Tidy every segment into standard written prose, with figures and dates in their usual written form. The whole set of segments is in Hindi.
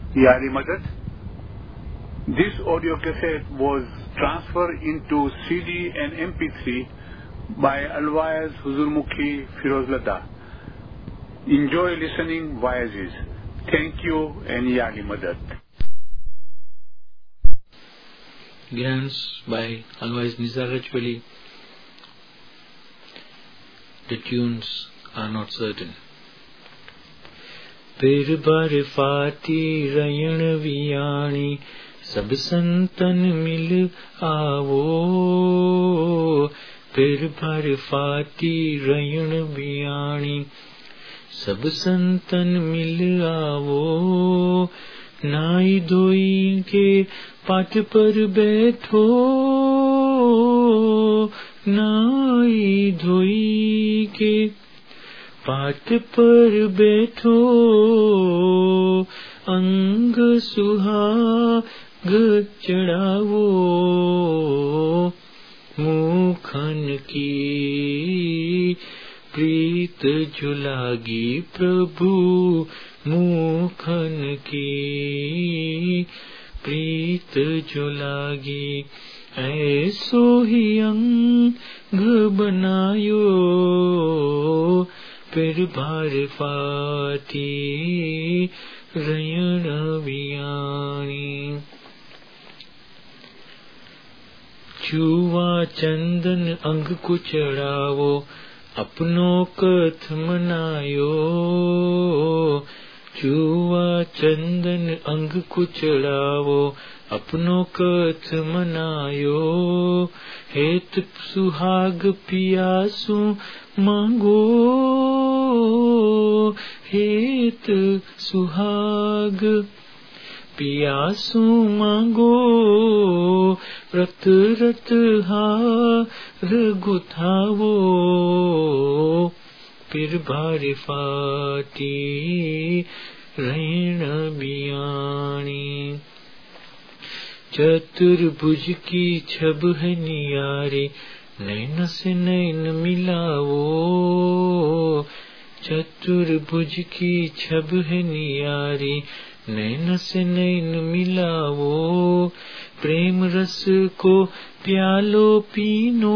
Yari Madad. This audio cassette was transferred into CD and MP3 by Alwaz Huzurmukhi Firozlada. Enjoy listening, Voyages. Thank you and Yari Madad. Grants by Alwaz Nizar Rajwali. The tunes are not certain. फिर बरफाती रयण वियाणी सब संतन मिल आवो। फिर बरफाती रयण वियाणी सब संतन मिल आवो। नाई धोई के पाट पर बैठो, नाई धोई के पाट पर बैठो। अंग सुहाग चढ़ावो, मुखन की प्रीत झुलागी प्रभु। मुखन की प्रीत झुलागी। ऐसो ही अंग बनायो, फिर भार फाती रयण वियाणी। छुआ चंदन अंग को चढ़ावो, अपनो कथ मनायो। छुआ चंदन अंग को चढ़ावो, अपनो कथ मनायो। हेत सुहाग पियासु मांगो, हेत सुहाग पियासु मांगो। रत रत हार गुथावो, फिर भार फाती रयण वियाणी। चतुर्भुज की छब है नियारी, नैन से नैन मिलावो। चतुर्भुज की छब है नियारी, नैन से नैन मिलावो। प्रेम रस को प्यालो पीनो,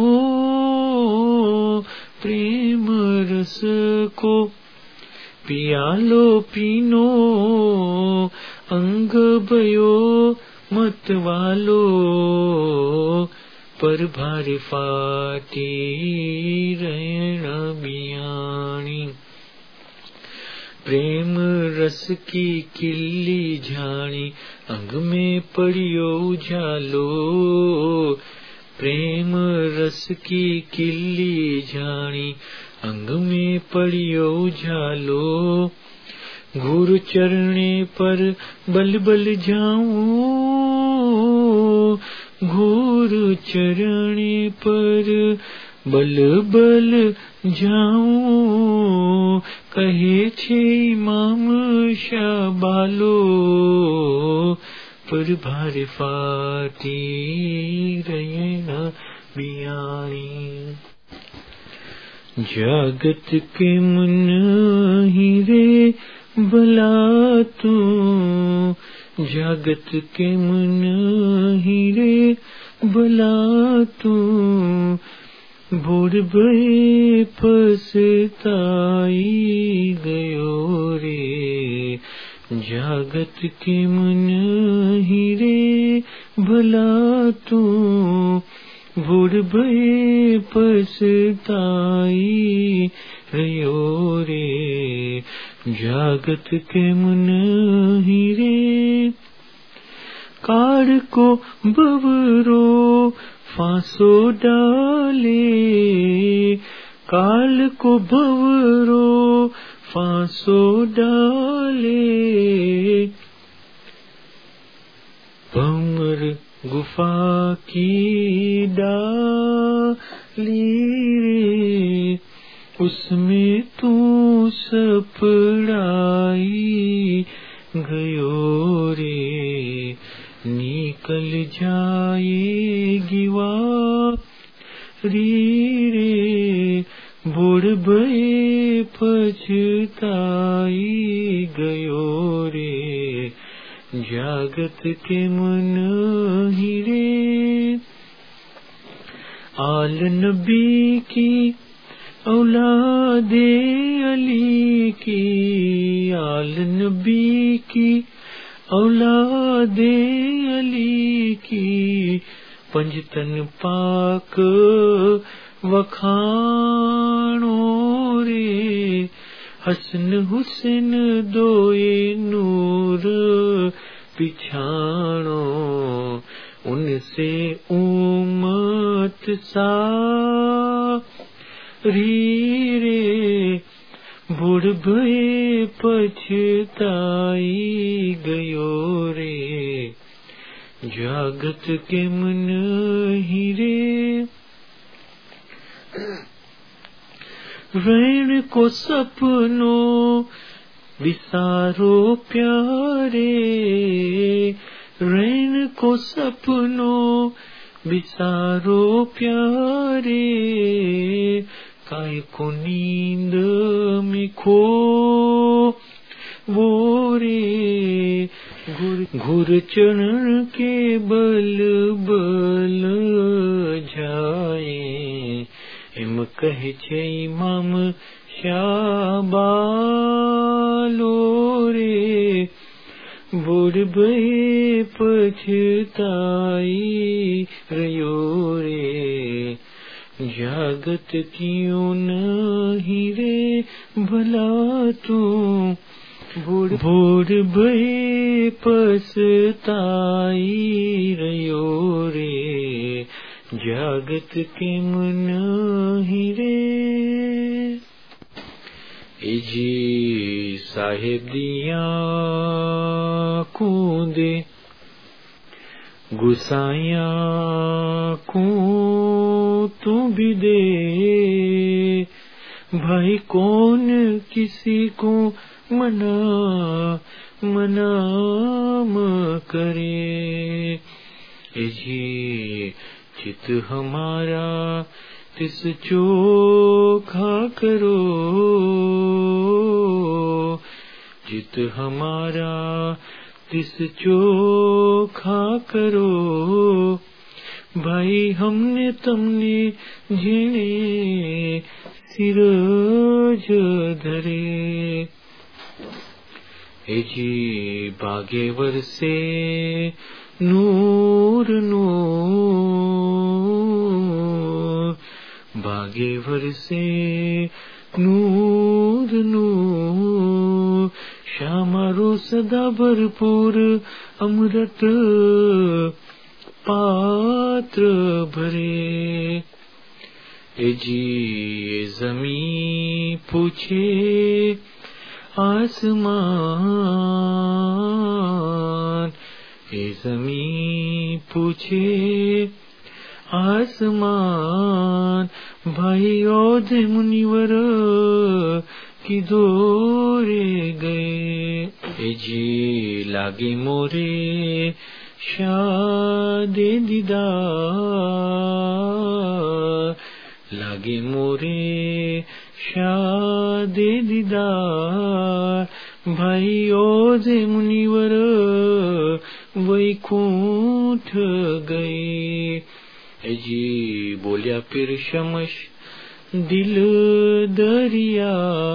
प्रेम रस को पियालो पीनो। अंग भयो मत वालो, पर भार फाटी रयण वियाणी। प्रेम रस की किल्ली झाणी, अंग में पड़ियो उजालो। प्रेम रस की किल्ली झाणी, अंग में पड़ियो उजालो। गुरु चरणे पर बल बल जाऊं, गुरु चरणे पर बल बल जाऊं। कहे छे इमाम शाबालो, पर भार फाटी रयण वियाणी। जगत के मन ही रे भला तू, जगत के मन ही रे भला तू। भोर भये पछताई गयो रे, जगत के मन ही रे भला तू। भोर भये पछताई गयो रे, जगत के मन ही रे। काल को बवरो फांसो डाले, काल को बवरो फांसो डाले। भंवर गुफा की डाली रे, उसमें तू सपड़ाई गयो रे। निकल जाएगी वारी रे, बुढ़ भये पछताई गयो रे। जागत के मन हीरे। आल नबी की औलादे अली की, आल नबी की औलादे अली की, पंजतन पाक वखाणो रे। हसन हुसैन दोए नूर पिछाणो, उनसे उम्मत सारी रे। बुढ़ भये पछताई गयो रे, जागत के मन हीरे। रैन को सपनों विसारो प्यारे, रैन को सपनों विसारो प्यारे। काय को नींद में खो वो रे, घुर चरण के बल बल जाए। हिम कहे छे इमाम शाबालो रे, बुढ़ भये पछताई रयो रे। जागत क्यों नहीं रे भला तू, बूढ़ भये पछताई रयो रे। जागत के मन हीरे। जी साहेब दिया कूदे, गुसाइया को तू भी दे। भाई कौन किसी को मना म करे। जी चित हमारा तिस चोखा करो, चित हमारा तिस चोखा करो। भाई हमने तमने झेणे सिरज धरे। जी बागे वर्षे नूर नूर, बागे वर्षे नूर नूर। श्यामारो सदा भरपूर अमृत पात्र भरे। जी जमी पूछे आसमान, ये जमी पूछे आसमान। भाई औधे मुनिवर की दोरे गए। जी लागे मोरे शादे दीदार, लागे मोरे शादे दीदार। भाई औधे मुनिवर वैकुंठ गए। जी बोलिया फिर शमश दिल दरिया,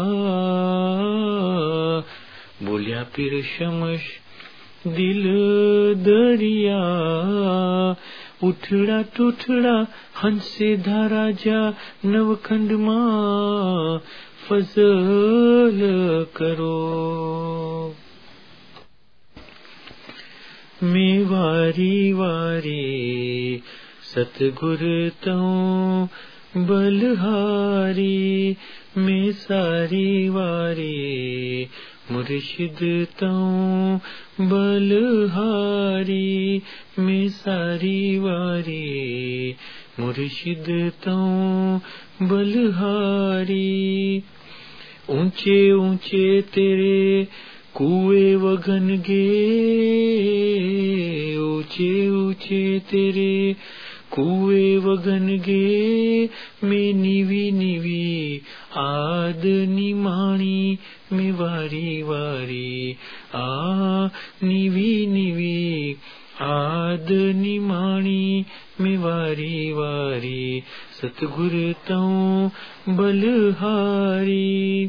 बोलिया फिर शमश दिल दरिया। उठड़ा टूठड़ा हंसे धारा जा नवखंड मां फजल करो। मैं वारी वारी सतगुर तों बलहारी, मैं सारी वारी मुर्शिद तों बलहारी। मैं सारी वारी मुर्शिद तों बलहारी। ऊंचे ऊंचे तेरे कुएं वगन गे, ऊंचे ऊंचे तेरे कुएं वगन गे। मैं नीवी नीवी आद निमाणी में वारी वारी आ निवी निवी आद निमाणी में वारी वारी सतगुर तऊ बलहारी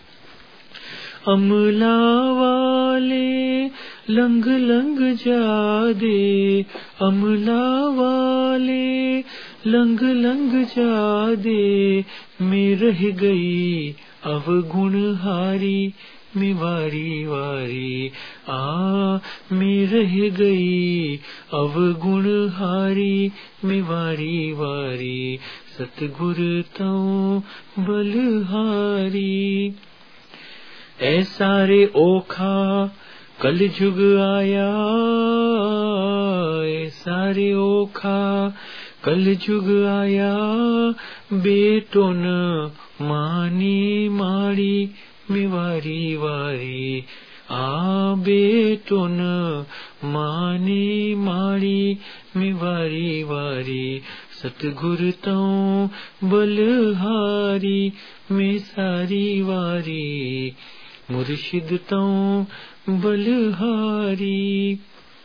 अमला वाले लंग लंग जा दे अमला वाले लंग लंग जा दे मैं रह गई अवगुण हारी में वारी वारी आ मैं रह गई अवगुण हारी में वारी वारी सतगुर तऊ बलहारी ऐसा रे ओखा कल जुग आया ऐसा रे ओखा कल जुग आया बेटो न मानी माड़ी में वारी वारी आ बेटो न मानी माड़ी में वारी वारी सतगुर तऊ बलहारी में सारी वारी मुर्शिद तऊ बलहारी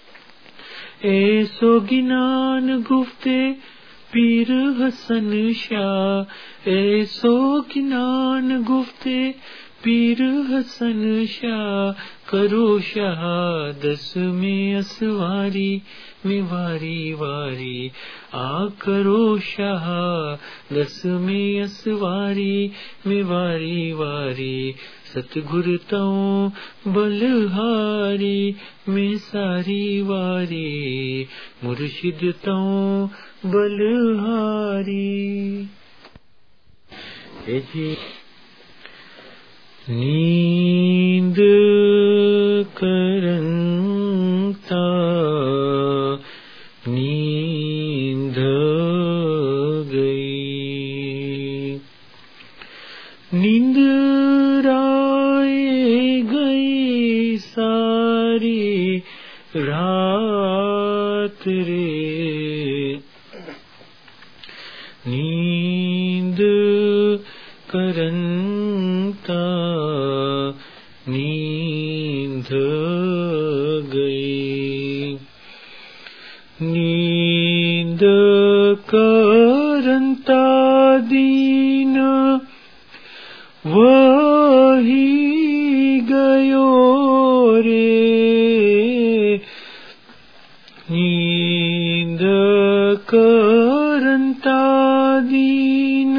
ऐसो गिनान गुफ्ते पीर हसन शाह ऐसो गिनान गुफ्ते पीर हसन शाह करो शहादस में असवारी में वारी वारी आ करो शहादस में असवारी में वारी वारी सतगुर तऊ बलहारी में सारी वारी मुर्शिद तऊ बलहारी। नींद करंता नींद गई नींद राय गई सारी रात रे नींद करंता नींद गई नींद करंता दीन वही गयो रे नींद करंता दीन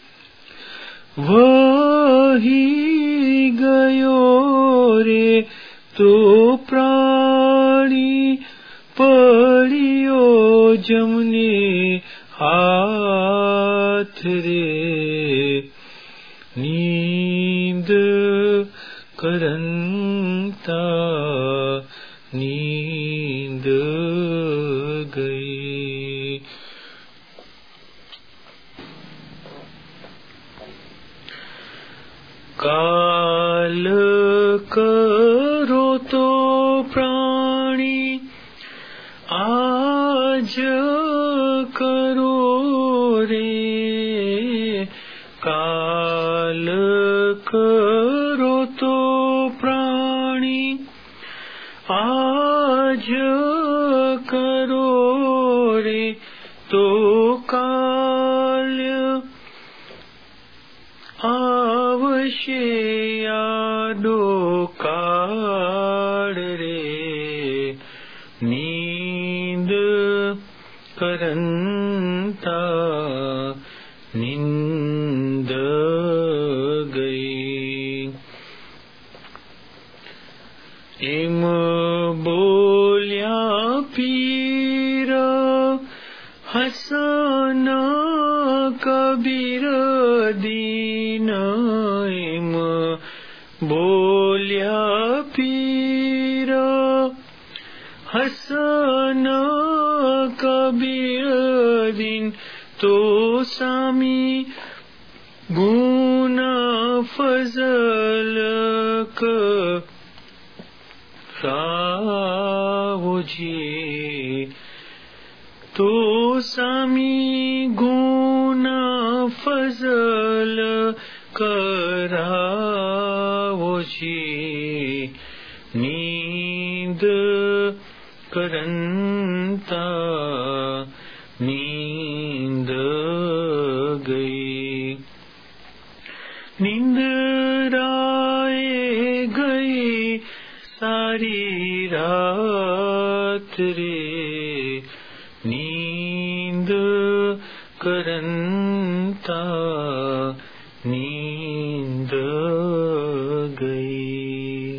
वही गयो रे तो प्राणी पड़ियो जमने हाथ रे नींद करंता नींद गई। काल करो तो प्राणी आज करो रे काल करो तो प्राणी आज करो रे तो काल आवश्य यादो काड़ रे नींद करंता नींद गई। इम बोलिया पीर हसन कबीर दीन इम बोलिया पीर हसन कबीर दीन तो सामी गुना फजल रावो जी तो सामी गुना फजल करावो પછી નીંદ કરંતા નીંદ ગઈ, નિંદરાએ ગઈ સારી રાત રે, નીંદ કરંતા નીંદ ગઈ.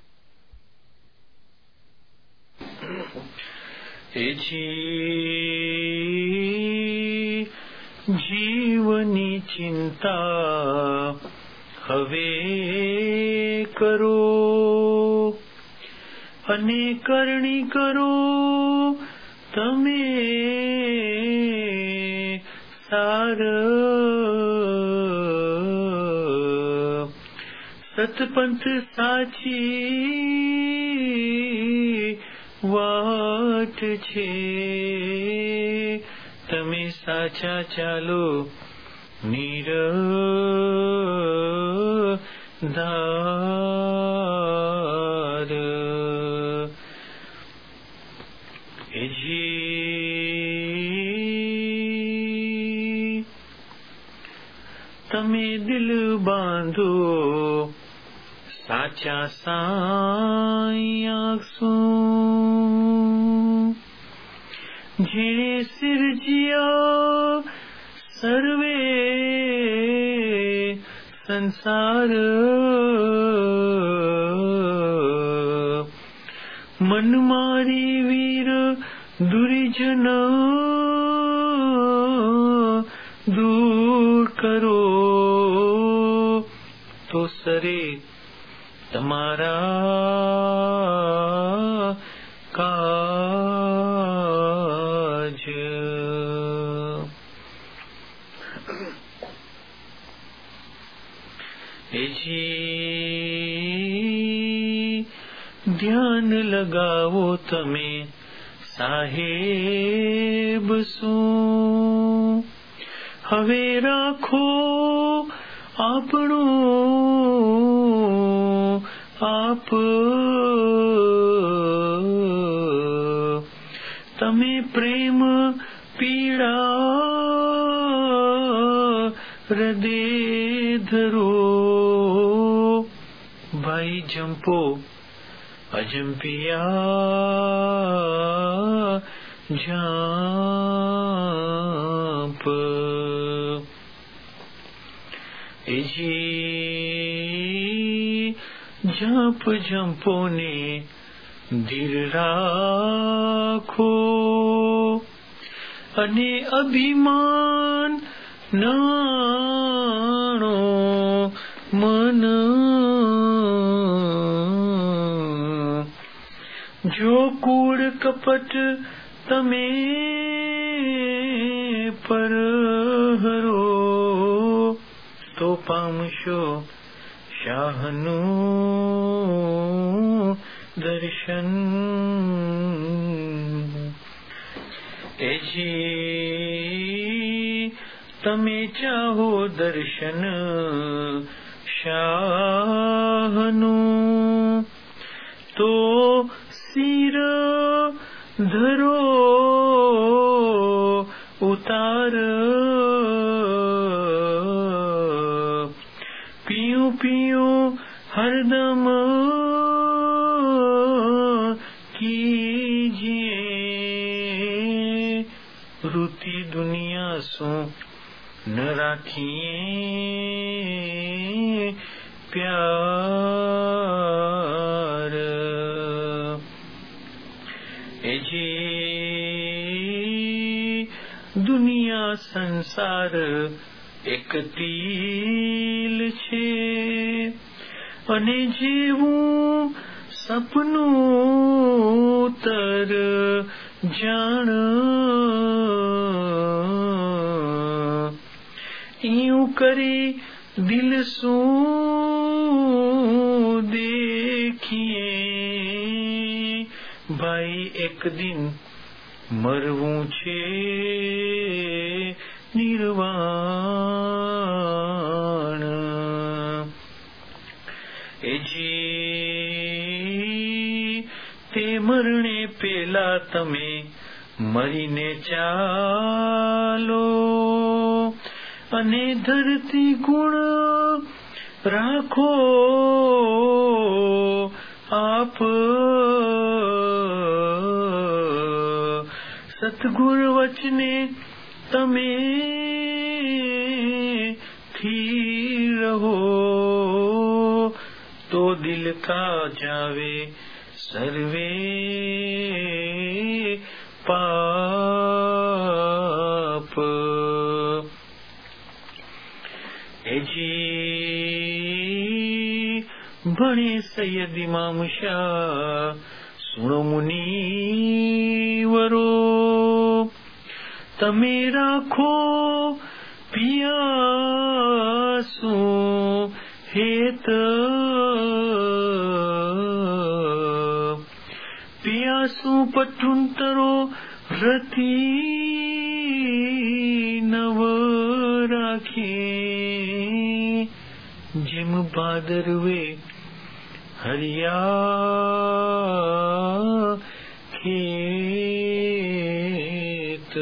જીવની ચિંતા હવે કરો અને કરણી કરો તમે સાર, સતપંથ સાચી વાટ છે, તમે સાચા ચાલો નિરધાર. તમે દિલ બાંધો સાચા સાયાસુ, જેણે સિરજ્યા સર્વે સંસાર, મન મારી વીર દુર્જન દૂર કરો, તો સરે તમારા કાજ. ધ્યાન લગાવો તમે સાહેબ શું, હવે રાખો આપણું આપ, તમે પ્રેમ પીડા હૃદય ધરો, ભાઈ જંપો અજંપિયા જાપ. જાપ જંપોને ધીર રાખો અને અભિમાન નાણો મન, જો કૂડ કપટ તમે પરહરો, તો પામશો શાહનું દર્શન. તમે ચાહો દર્શન શાહનું, તો શિર ધરો ઉતાર, પીયું પીયું હરદમ કીજીએ, વૃત્તિ દુનિયા શું ન રાખીએ પ્યાર. દુનિયા સંસાર એક તિલ છે, અને જેવું સપનું તર જાણ, યું કરી દિલ શું દેખીએ, ભાઈ એક દિન મરવું છે નિર્વાણ. મરણે પેલા તમે મરીને ચાલો, અને ધરતી ગુણ રાખો આપ, સતગુર વચને તમે થી રહો, તો દિલ કા જાવે સર્વે પાપ. એજી ભણે સૈયદ ઇમામ શાહ, સુણો મુનિવરો, તમે રાખો પિયાસું હેત, પિયાસું પઠુંતરો રતી નવ રાખી, જેમ ભાદરવે હરિયા ખેત.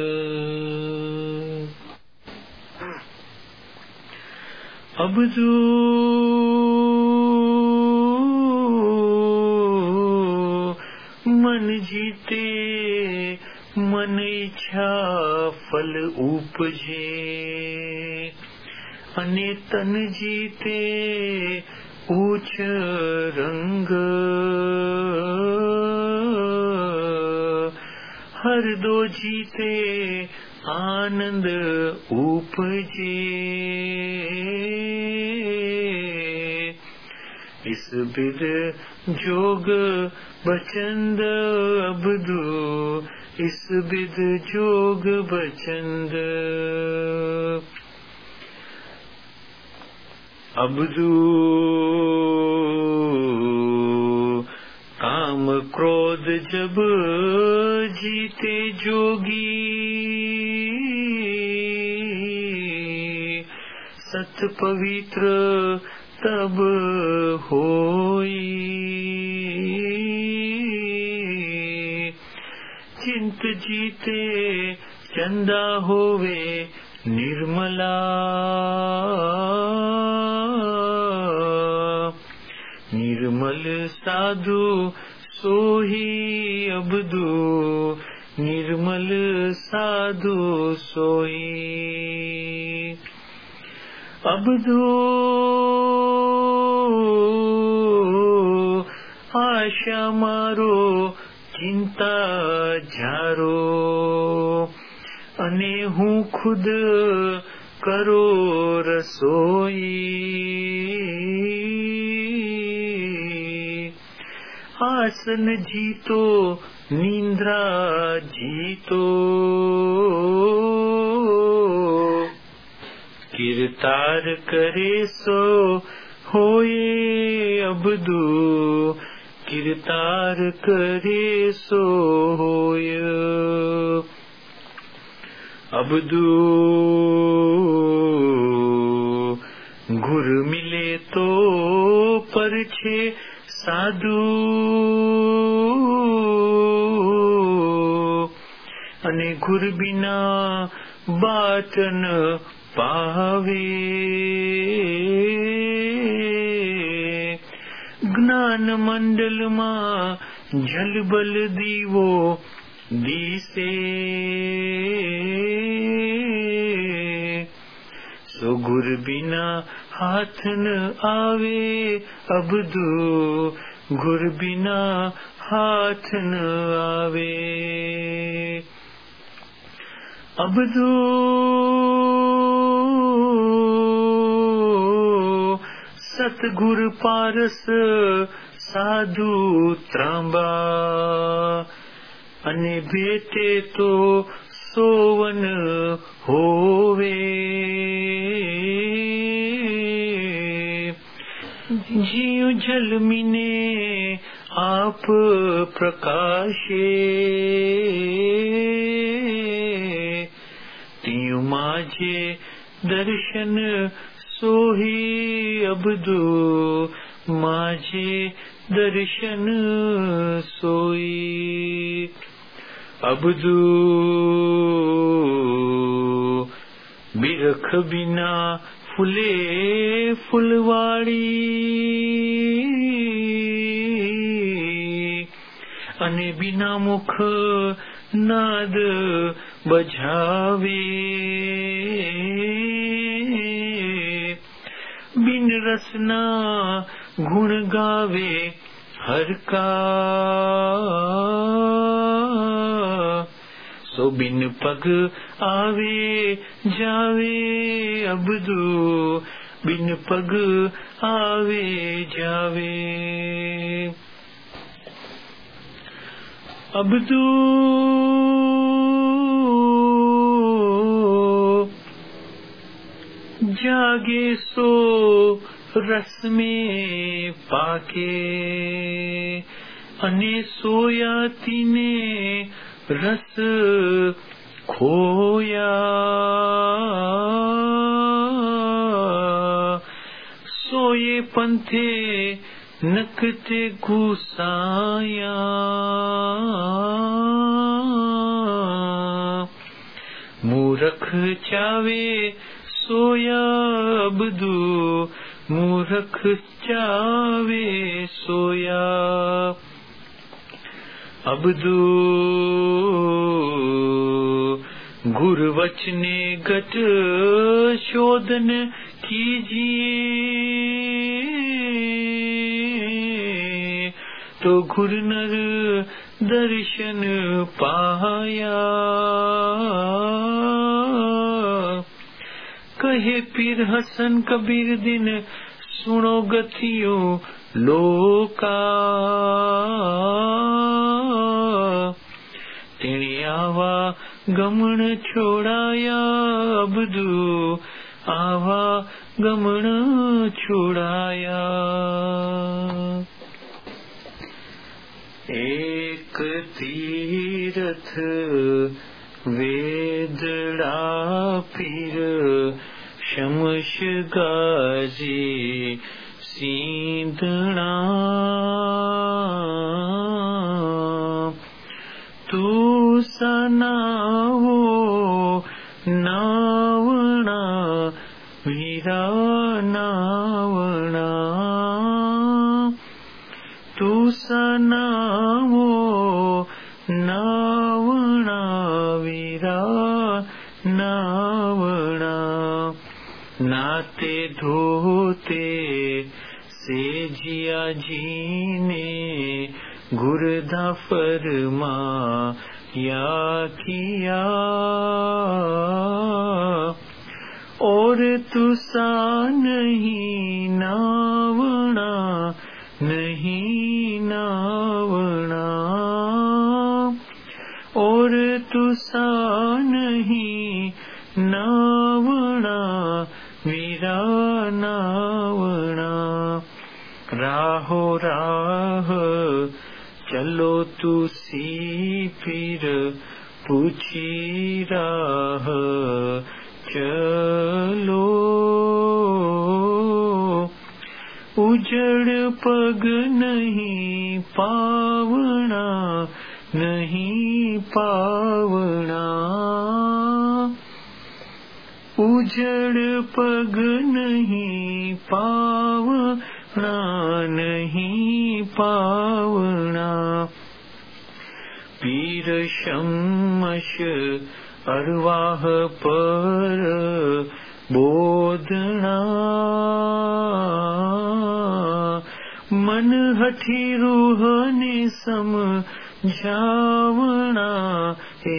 અબજુ મન જીતે, મન ઈચ્છા ફલ ઉપજે, અને તન જીતે ઉચ્ચ રંગ, હરદો જીતે આનંદ ઉપજે. इस बिद जोग बचंद अबदू, इस बिद जोग बचंद अबदू, काम क्रोध जब जीते जोगी, सत पवित्र तब होई, चिंत जीते चंदा होवे निर्मला, निर्मल साधु सोही अबदू, निर्मल साधु सोई अबदू. आशा मारो चिंता जारो, અને હું ખુદ કરો રસોઈ, આસન જીતો નિંદ્રા જીતો, કિરતાર કરે સો હોયે અબદુ, કિરતાર કરે સો હોય અબદુ. ગુર મિલે તો પરછે સાધુ, અને ગુર બિના બાત ન પાવે. જ્ઞાન મંડલમાં જલબલ દીવો દિશે, સો ગુર બિના હાથ ન આવે અબદુ, ગુર બિના હાથ ન આવે અબદુ. સતગુર પારસ સાધુ ત્રાંબા, અને ભેટે તો સોવન હોવે. જીવ જલમીને આપ પ્રકાશે, તીયું માજે દર્શન સોહી અબદુ, માજે દર્શન સોઈ. अबदू बिरख बिना फुले फुलवाड़ी अने बिना मुख नाद बजावे बिन रसना गुण गावे हर का सो बिन पग आवे जावे अबदू बिन पग आवे जावे अबदू जागे सो रस में पाके अने सोया तीने रस खोया सोए पंथे नकते घुसाया मूर्ख चावे सोया अबदू मूर्ख चावे सोया अबदू गुर वचने गट शोधन कीजिए तो गुर नर दर्शन पाया कहे पीर हसन कबीर दिन सुनो गथियों लोका तेने आवा गमन छोड़ाया अबदू आवा गमन छोड़ाया एक तीरथ वेदड़ा पीर शमश गाजी सींधना तू सनावो नावना वीरा नावना तू सनावो नावना वीरा नावना नाते धोते से जिया जी ने गुरदा फरमा या किया और तुसा नहीं नावना नहीं नावना और तुसा नहीं नावना वीरा नावना राहो राह चलो तुसी फिर पूछी राह चलो उजड़ पग नहीं पावना नहीं पावना उजड़ पग नहीं पावना नहीं पावना पीर शमश अरवाह पर बोधना मन हठी रूह ने समझावना हे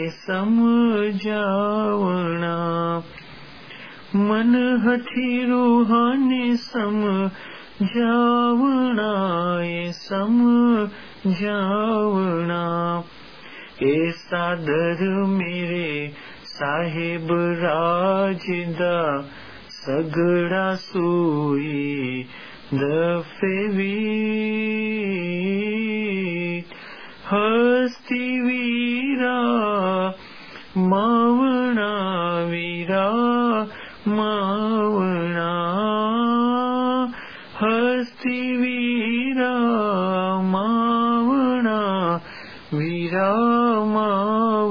समझावना मन हठी रूह ने समझावना हे समझावना ए सादर मेरे साहिब राजदा सगड़ा सूई दफे हस्ती वीरा मावना वीरा मावना हस्ती वीरा मावना वीरा मावना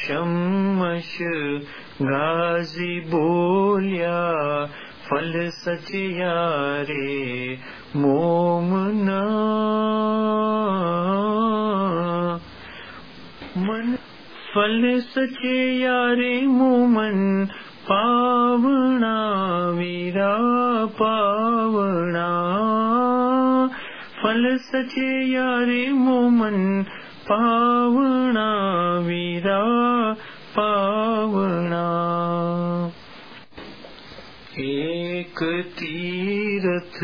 शमश गाजी बोलिया फल सचिया रे मोमना मन फल सचे यारे मोमन पावना वीरा पावना फल सचे यारे मोमन पावना वीरा पावना एक तीरथ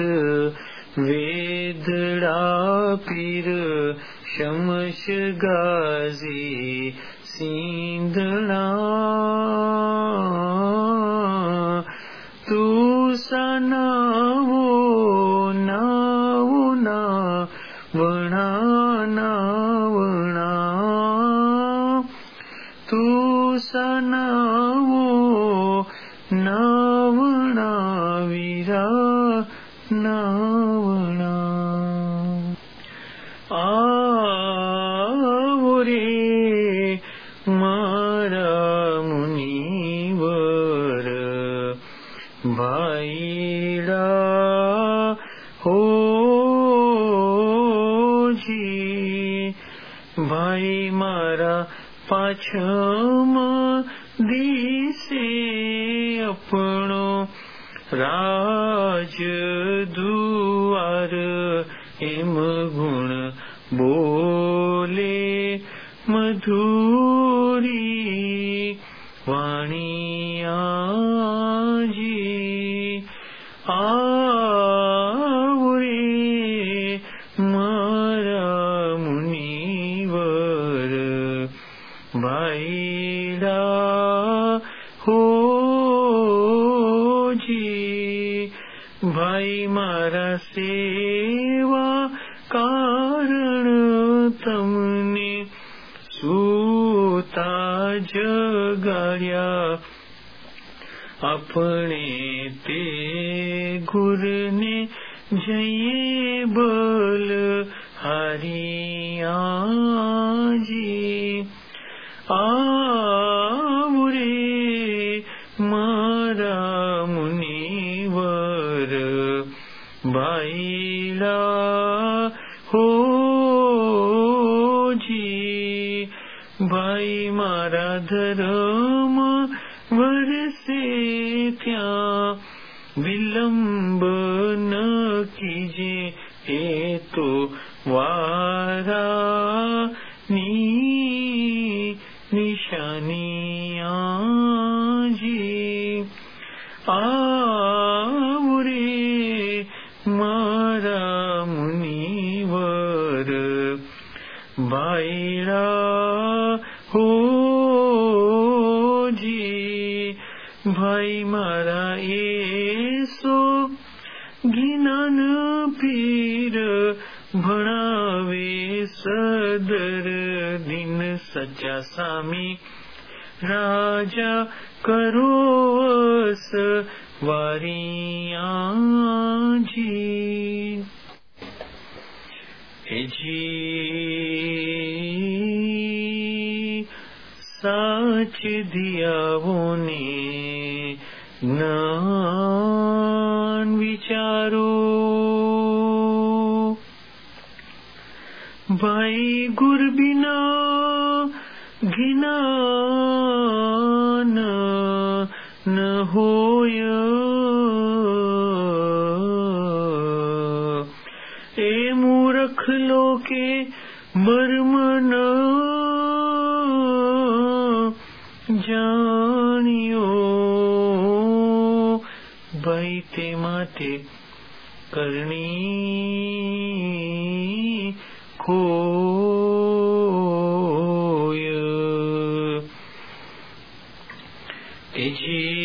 वेदड़ा पीर शमश गाजी सींधना तू सनावो नावो ना वणा नावणा तू सनावो नावणा वीरा नावणा आवो रे मारा मुनिवर भाईड़ा हो जी भाई मारा पाछम दिसे अपनो राज दुआर एम गुण बोले मधुरी वाणिया जी आवरे मारा मुनिवर भाईड़ा हो जी भाई मारा सेवा कारण तमने सूता जगाड़िया अपने ते गुर ने जये बल हरिया जी आवरे मारा मुनिवर भाईला हो जी भाई मारा धर्म वरसे त्या विलंब न कीजे ए तो वारा निशानिया जी आवरे मारा मुनिवर भाईड़ा हो जी भाई मारा ऐसो ज्ञान पीर भणावे सदर दिन सच्चा सामी राजा करोस वारिया जी साच दियावो ने ज्ञान विचारो भाई गुर बिना ज्ञान न होय ए मूर्ख लोके मर्म न जानियो भाई ते माटे करनी खोय तेजी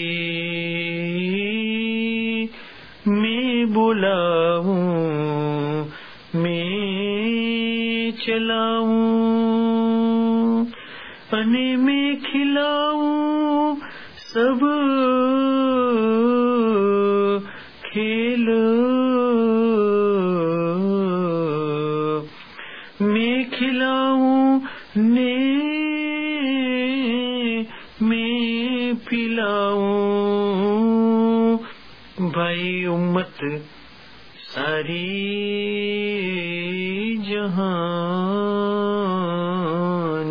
मैं बुलाऊं मैं चलाऊं अने मैं खिलाऊं सब खेल मैं खिलाऊं ने पिलाऊं भाई उम्मत सारी जहान।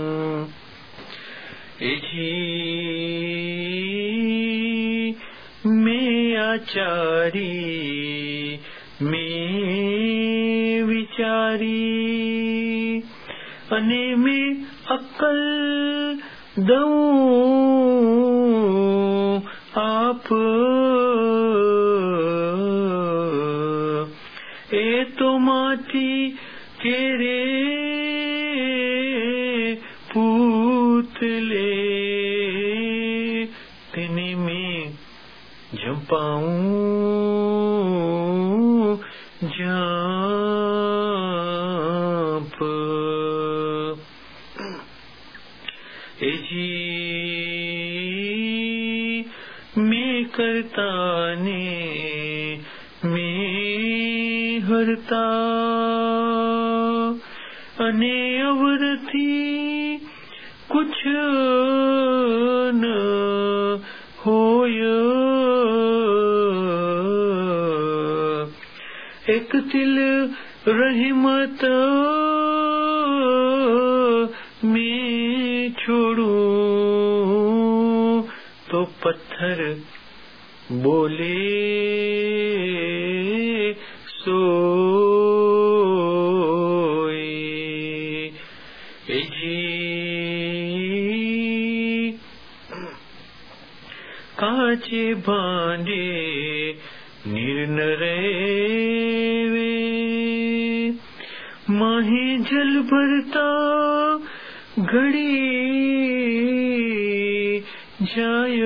जी मैं आचारी मैं विचारी अने मैं अक्ल दऊं आप ए तो माटी केरे पूतले तेने में झपाऊं जाप। जी मैं करता ने मैं हरता अने अवरथी कुछ न होय एक तिल रहमत मैं छोड़ूं तो पत्थर बोले सोए। जी काचे भांडे निर्नरे माहे जल भरता घड़ी जाय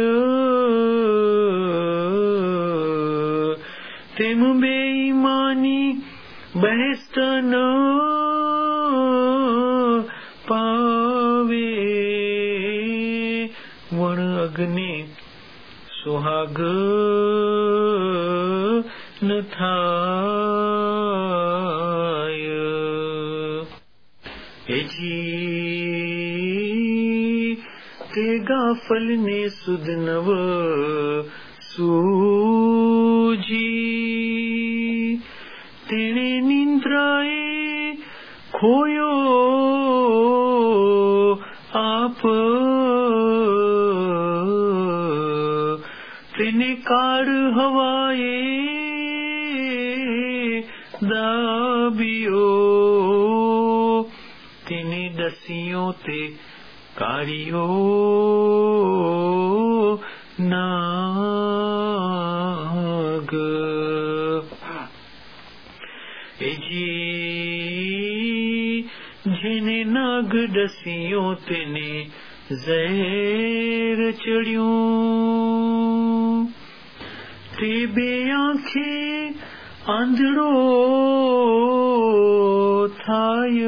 तेम बेईमानी बहस्त न पावे वण अग्नि सुहाग न थाय। जी ते गाफल ने सुध नव सूजी तेने निंद्राए खोयो आप तेने काड़ हवाए दाबियो तेने दसियों ते कारियो नाग। जी जेने नाग दसियों तेने ज़हर चढ़ियों ते बे आंखें आंधड़ो थाय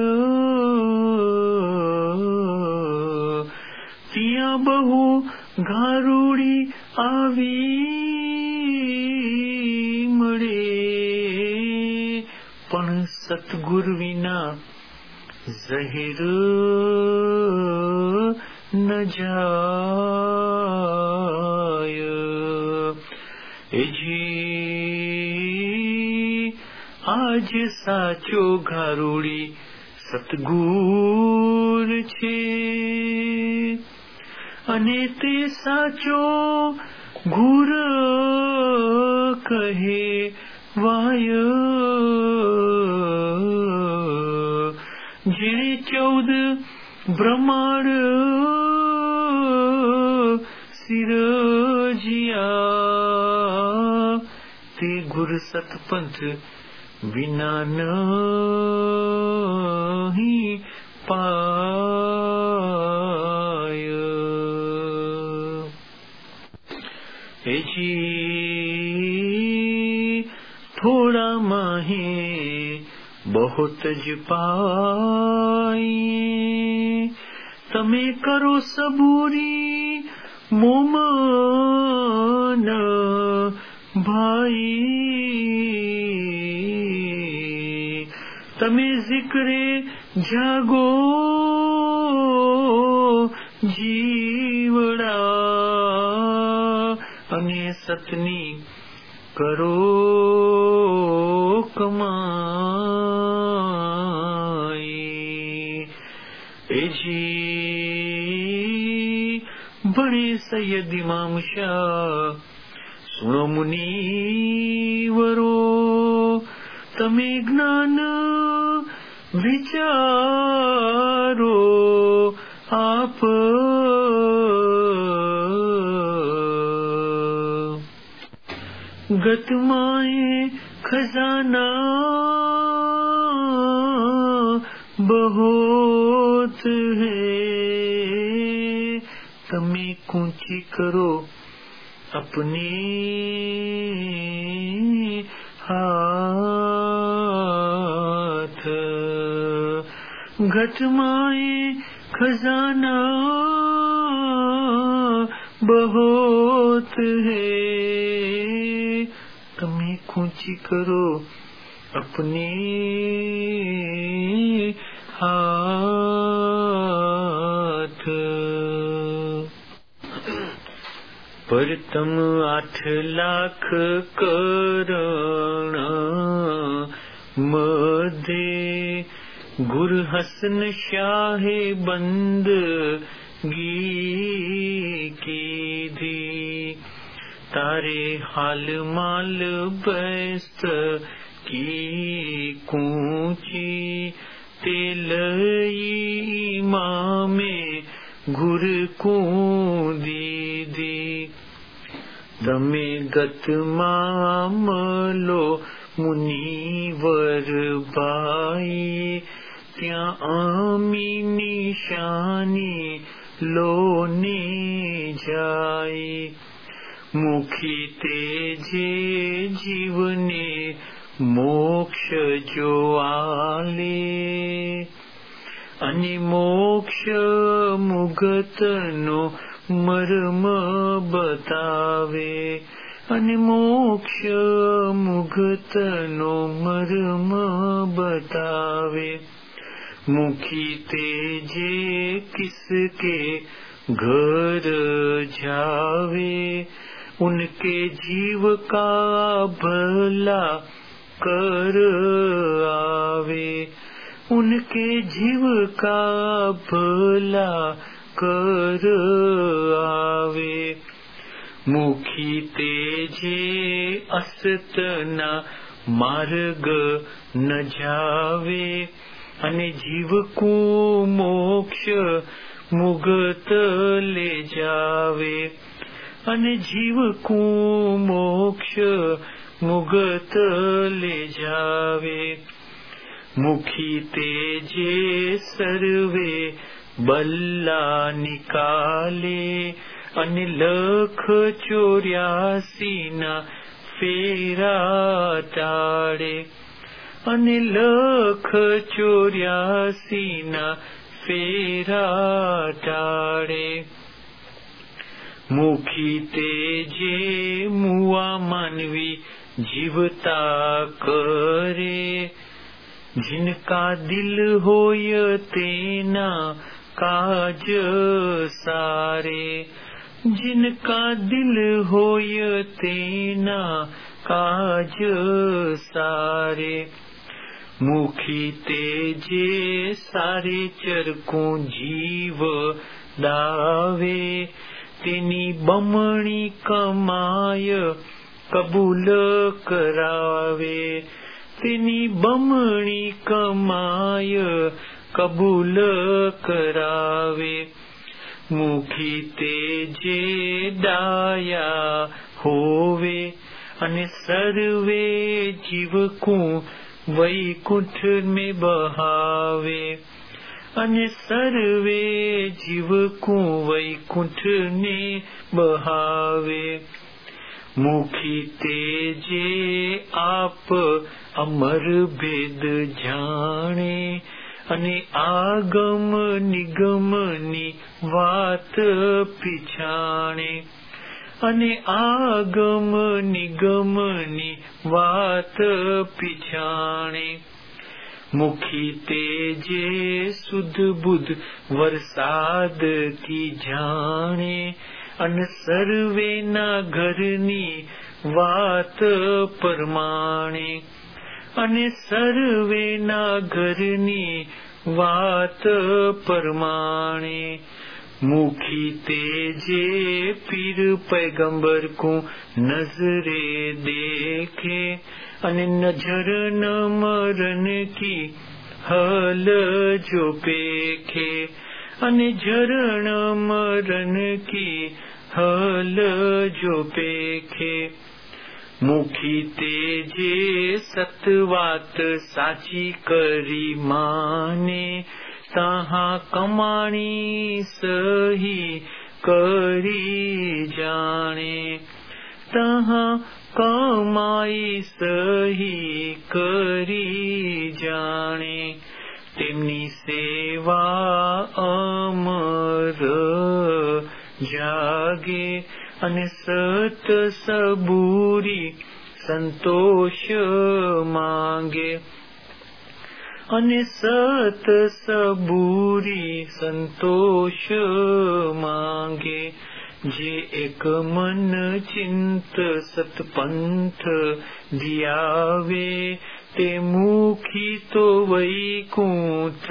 तिया बहु घारूड़ी आवी मरे पण सतगुर विना ज़हर न जाय। जी आज साचो घारूड़ी सतगुर छे अने ते साचो गुर कहे वाय जेने 14 ब्रह्मांड सिरजिया ते गुर सतपंथ विना नहीं पाय। जी थोड़ा माहे बहुत ज पाए तमे करो सबूरी मोमन भाई तमे जिक्रे जागो जीवड़ा અને સતની કરો કમાઈ. એજી ભણે સૈયદ ઇમામ શાહ. સુણો મુનિવરો તમે જ્ઞાન વિચારો આપ. ગતમાએ ખજાના બહોત હૈ. તમે કૂંચી કરો अपने हाथ. घटमाए खजाना बहुत है. તમે કૂંચી કરો अपने हाथ. परतम 8 लाख करण मध्य गुर हसन शाहे बंदगी कीधी. तारे हाल माल बेस्त की कूची तेलई मामे गुर को दीदी. તમે ગતમામલો મુનિવર ભાઈ ત્યાં આમી નિશાની લોને જાય. મુખી તે જે જીવને મોક્ષ જો આલે અને મોક્ષ મુગતનો મર્મ બતાવે. અને મોક્ષ મુગતનો મર્મ બતાવે. મુખી તે જે કિસકે ઘર જાવે ઉનકે જીવ કા ભલા કર આવે. उनके जीव का भला कर आवे. मुखी तेजे असतना मार्ग न जावे અને જીવ કો મોક્ષ મુગત લે જાવે. અને જીવ કો મોક્ષ મુગત લે જાવે. મુખી તેજે સર્વે બલ્લા નિકાલે અને 184 ના ફેરા ટાળે. અને 184 ના ફેરા ટાળે. મુખી તેજે મુઆ માનવી જીવતા કરે. जिनका दिल होय तेना काज सारे. जिनका दिल होय तेना काज सारे. मुखी तेजे सारे चरको जीव दावे. तेनी बमणी कमाय कबूल करावे. तेनी बमणी कमाय कबूल करावे. मुखी तेजे डाया होवे અને સર્વે જીવ કો વૈકુંઠ में બહાવે. અને સર્વે જીવ કો વૈકુંઠ ને બહાવે. મુખી તેજે આપ અમર ભેદ જાણે અને આગમ નિગમની વાત પીછાણે. અને આગમ નિગમની વાત પીછાણે. મુખી તેજે સુધ બુધ વરસાદ કી જાણે અને સર્વેના ઘરની વાત પરમાણે, અને સર્વેના ઘરની વાત પરમાણે. મુખી તેજે પીર પૈગંબર કો નજરે દેખે, અને નજર ન મરન કી હલ જો પેખે, અને ઝરણ મરન કી હલ જો પેખે. મુખી તેજે સતવાત સાચી કરી માને, તહા કમાણી સહી કરી જાણે, તહા કમાઈ સહી કરી જાણે. તેમની સેવા અમર જાગે, અને સત સબૂરી સંતોષ માંગે, અને સત સબૂરી સંતોષ માંગે. જે એક મન ચિંત સતપંથ ધ્યાવે, તે મુખી તો વૈકુંઠ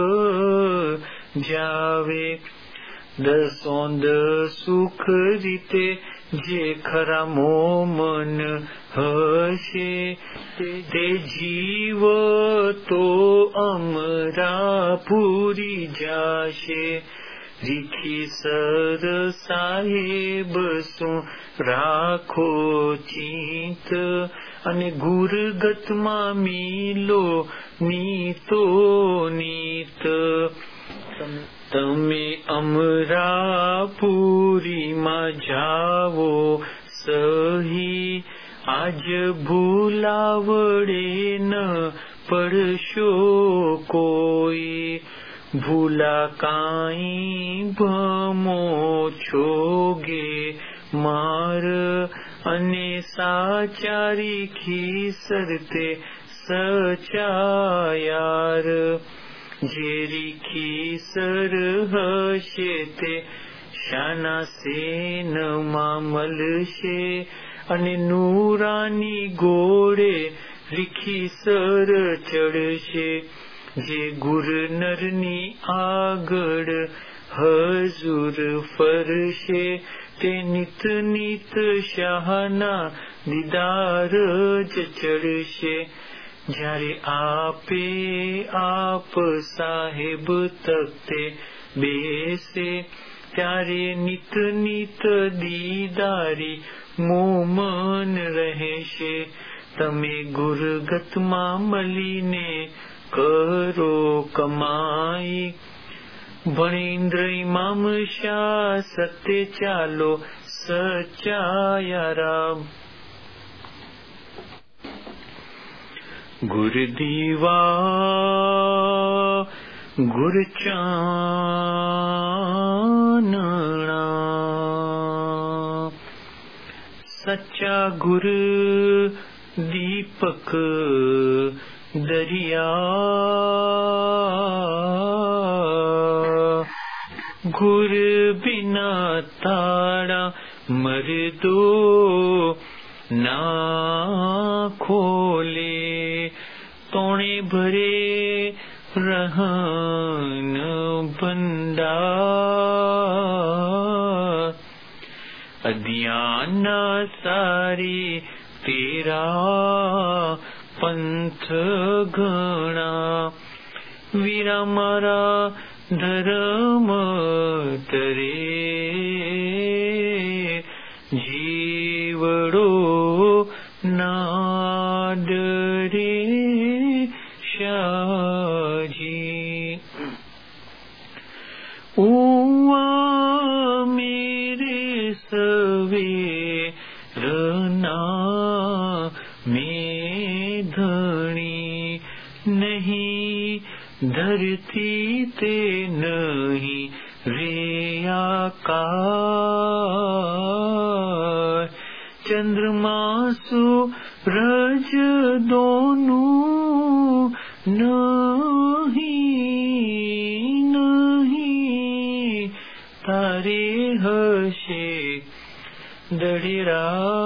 જાવે. દસોંદ સુખ રીતે જે ખરા મોમન હશે, તે જીવ તો અમરાપુરી જાશે. રીખી સર સાહેબ શું રાખો ચિંત, અને ગુરગતમાં મીલો નીતો નીત. તમે અમરાપુરીમાં જાવો સહી, આજ ભૂલાવડે ન પડશો કોઈ. ભૂલા કાંઈ ભમો છોગે માર, અને સાચારી ખીસરતે સચાયાર. જે રીખીસર હશે તે શાના સેનમાં મળશે, અને નૂરાની ઘોડે રીખીસર ચડશે. જે ગુરનરની આગળ હજુર ફરશે, તે નિત નિત શાહના દીદાર જ ચડશે. જ્યારે આપે આપ સાહેબ તખ્તે બેસે, ત્યારે નિત નિત દીદારી મોમન રહેશે. તમે ગુરગતમાં મળીને કરો કમાઈ, ભણેન્દ્ર ઇમામ શાહ સત્ય ચાલો સચાયારામ. ગુરદીવા ગુરચાનણા, સચ્ચા ગુર દીપક દરિયા. ગુર બિના તાળા મરદો ના ખોલે, તોણે ભરે રહન ભંડાર. અધ્યાના સારી તેરા પંથ ઘણા, વીરા મારા ધર્મ તરે. જીવડો ના ડરે શાજી. ઉવા મેરે સવે રના में धनी नहीं, धरती ते नहीं रे आकाश. चंद्रमा सूरज दोनों नहीं नहीं, तारे हसे दड़िरा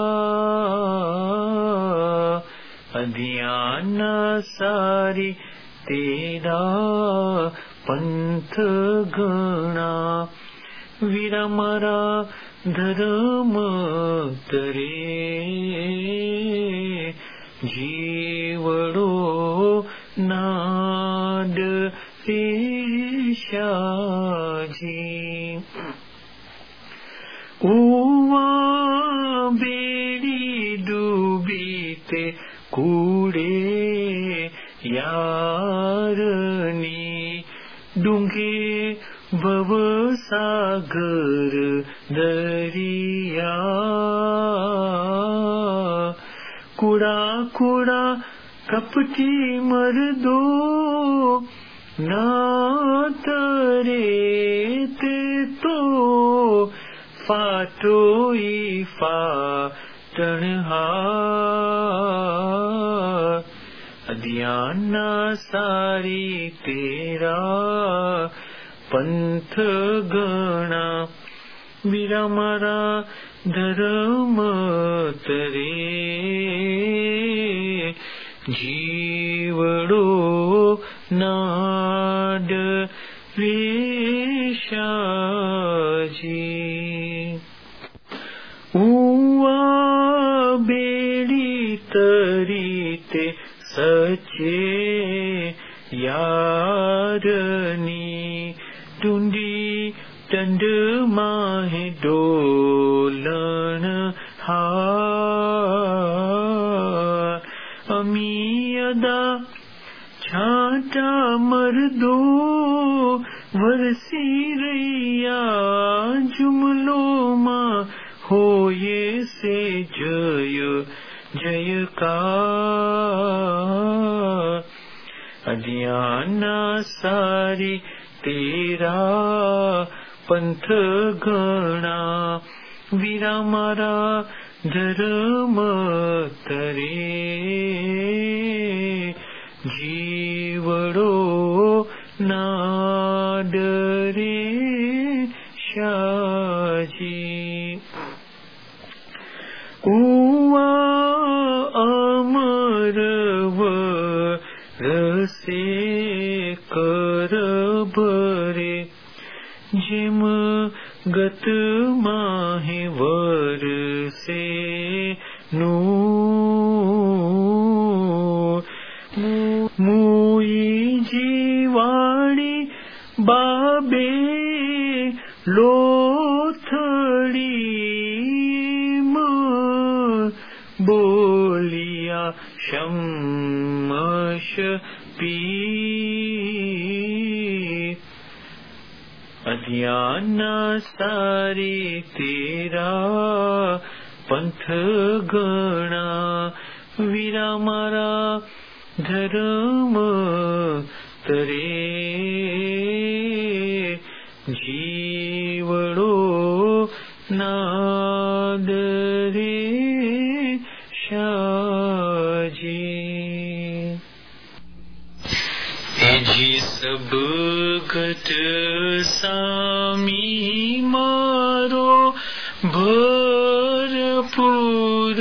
अध्यान सारी तेरा पंथ गणा विरमरा धर्म तरे जीवड़ो नाद पेशाजी उवा बेड़ी डूबीते कूड़े यारनी डूंगे भव सागर दरिया कूड़ा कूड़ा कपटी मर्दो ना तरे ते तो फाटोई फाटनहार अध्याना सारी तेरा पंथ गणा विरमरा धर्म तरे जीवड़ो नाड वेशाजी उवा बेड़ी तरीते सचे यारनी टुंडी टंड माहे डोलन हार अमीयदा छाटा मर्दो वरसी रैया जुमलो मां होये से जय जयकार अध्याना सारी तेरा पंथ गणा विरामरा धर्म तरे जीवड़ो नाडरे शाजी उवा अमरव रसे कर भरे जिम गत माहे वर से नू मुई जीवाणी बाबे लोथड़ी बोलिया शम्मश पी अध्याना सारी तेरा पंथ गणा विरामरा धर्म तरे जीवड़ो नादरे शाजी जी सब गत सामी मारो भरपूर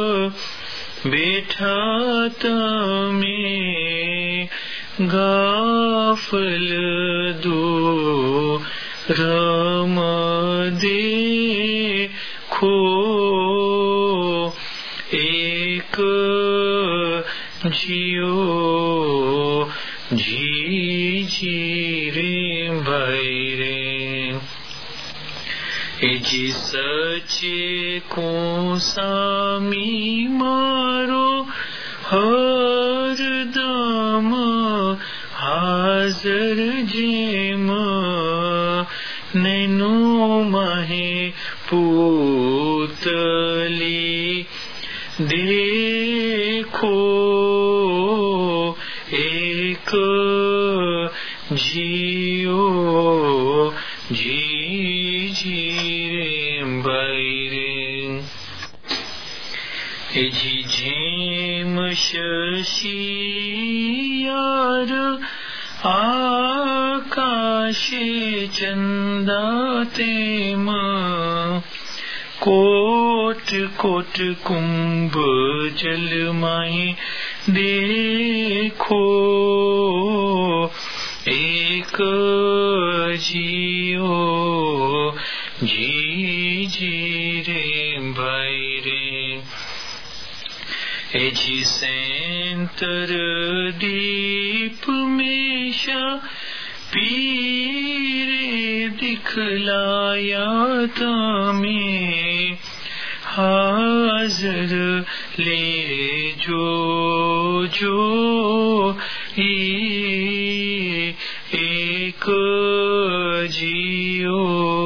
बैठा तमे गाफल दो रम देखो एक जियो जी रे भाई रे जी सचे को सामी मारो हर दम हाजर जेम नैनो महे पूतली देखो एक जियो जी रे भाई रे जी झेम शशियार आकाशे चंदा तेम कोट कोट कुंभ जल माहे देखो एक जियो जी जी रे भाई रे ए जी सेंतर दीप में शा पीरे दिखलाया तमें हाजर ले जो एक जियो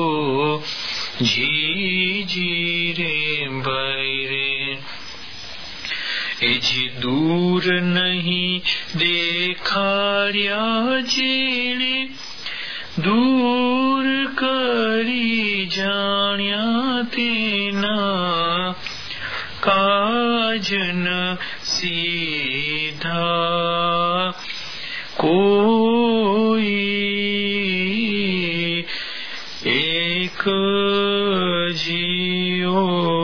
जी जी रे भाई रे ए जी दूर नहीं देखारिया जेने दूर करी जाण्या तेना काजन सीधा कोई एक जियो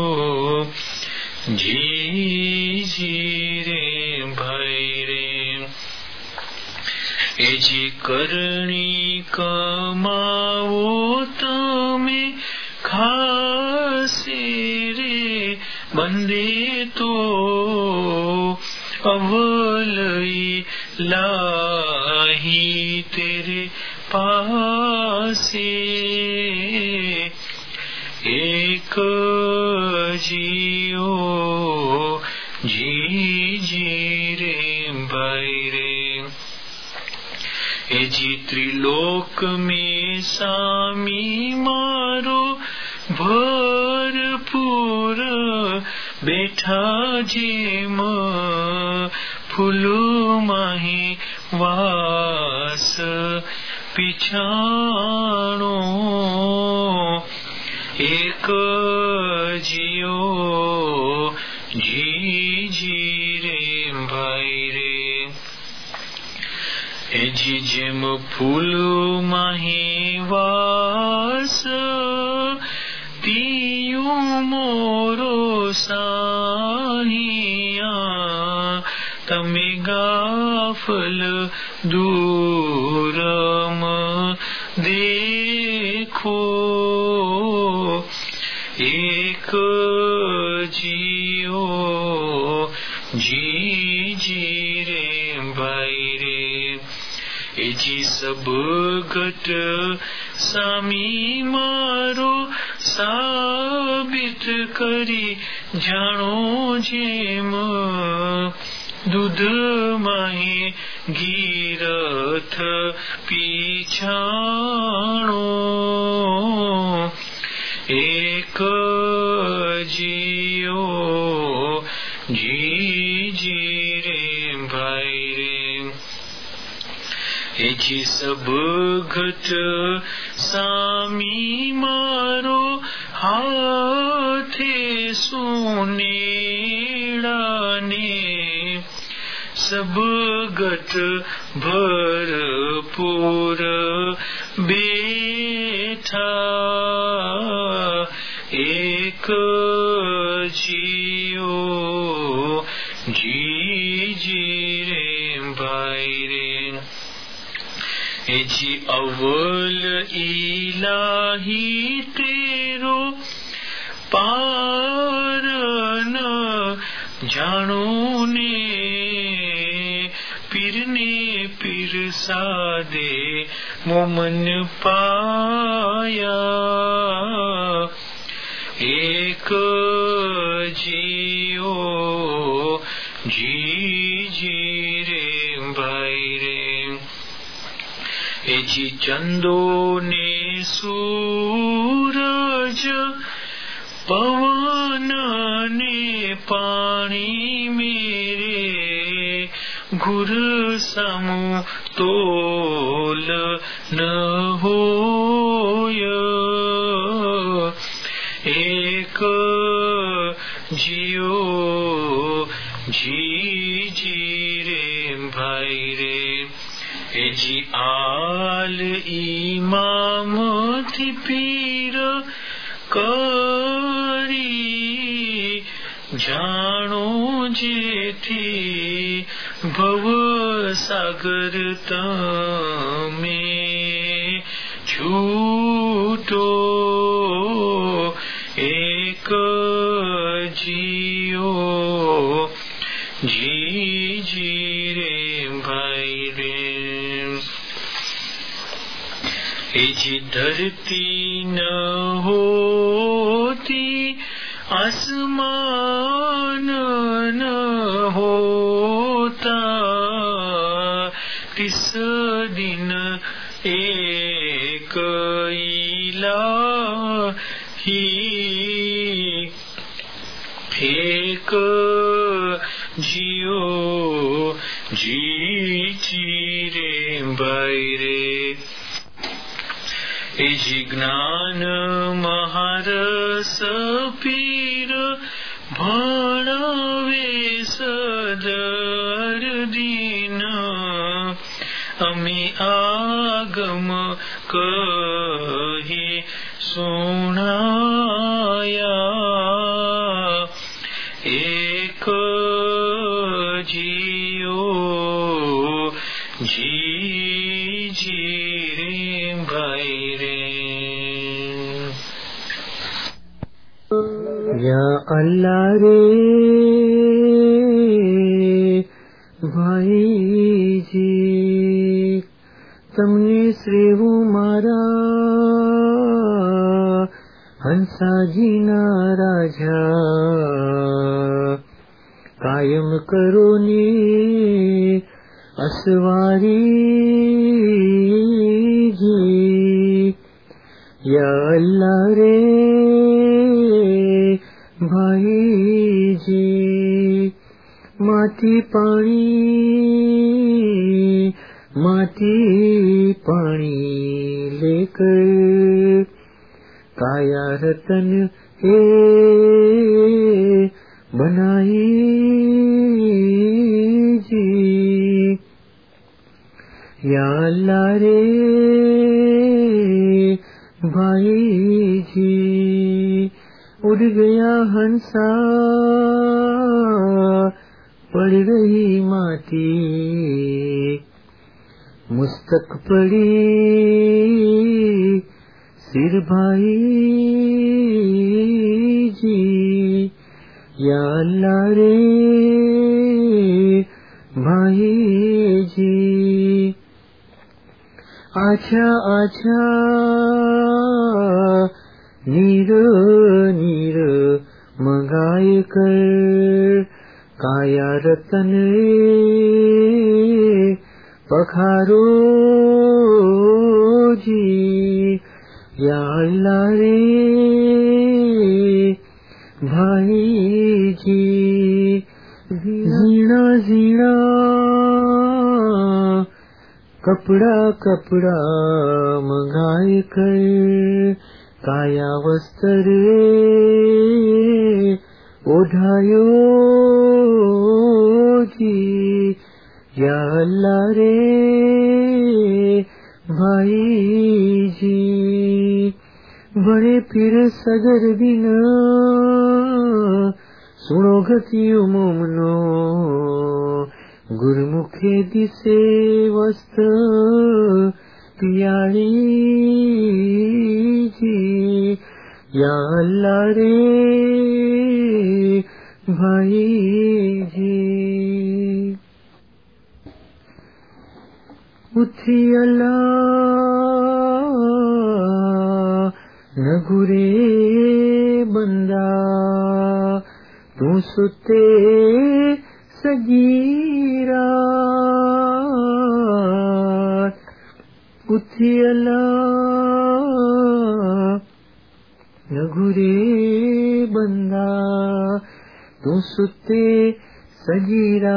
जी जी रे भाई रे ए जी करणी कमावो तमे खासे रे बंदे तो अवलई लाही तेरे पासे एक जियो जी जी रे भाई रे ए जी त्रिलोक में सामी मारो भरपूर बैठा जेम फूलो माही वास पिछाणो एक जियो जी जी रे भाई रे ए जी जेम फूलो माही वास तियू मोरो साहिया तमे गाफल दूरम देखो एक जियो जी जी रे भाई रे ए जी सब घट सामी मारो साबित करी जानो जेम दूध माही गीरथ पीछाणो एक जियो जी जी रे भाई रे ए जी सब घट सामी मारो हाथे सुनेड़ा ने सब घट भरपूर बैठा एक जियो जी जी रे भाई रे ए जी अव्वल इलाही तेरो पार न जानो ने पिरने पिर सादे मोमन पाया एक जियो जी जी रे भाई रे ए जी चंदो ने सूरज पवन ने पानी मेरे घुर समु तोल न होय एक जियो जी जी रे भाई रे ए जी आल इमाम थी पीर कर જાણો જેથી ભવ સાગર તમે છૂટો એક જીઓ जी रे भाई रे ए जी धरती न होती आसमान न होता तिस दिन एक इलाही एक जियो जी रे भाई रे ए जी ज्ञान महारस पीर भणावे सदर दीन अमी आगम कही सुनाया एक जियो जी रे भाई रे या अल्लाह रे भाई जी तमने श्रेहू मारा हंसाजी ना राजा कायम करो ने असवारी जी या अल्लाह रे भाई जी माटी पानी लेकर काया रतन हे बनाई जी या अल्लाह रे भाई जी उड़ गया हंसा पड़ रही माटी मुस्तक पड़ी सिर भाई जी या अल्लाह रे भाई जी आछा आछा नीर नीर मंगाए कर काया रतन पखारो जी या अल्लाह रे भाई जी जीना जीना कपड़ा कपड़ा मंगाए कर काया वस्त्र ओढ़ायो जी या अल्लाह रे भाई जी बड़े फिर सगर दिन सुनो गति मोमनो गुरमुखे दिसे वस्त पियाली जी या अल्लाह रे भाई जी उठी अल्लाह न घुरे बंदा तू सुते सगीरा उठी अल्लाह न घुरे बंदा तू सुते सगीरा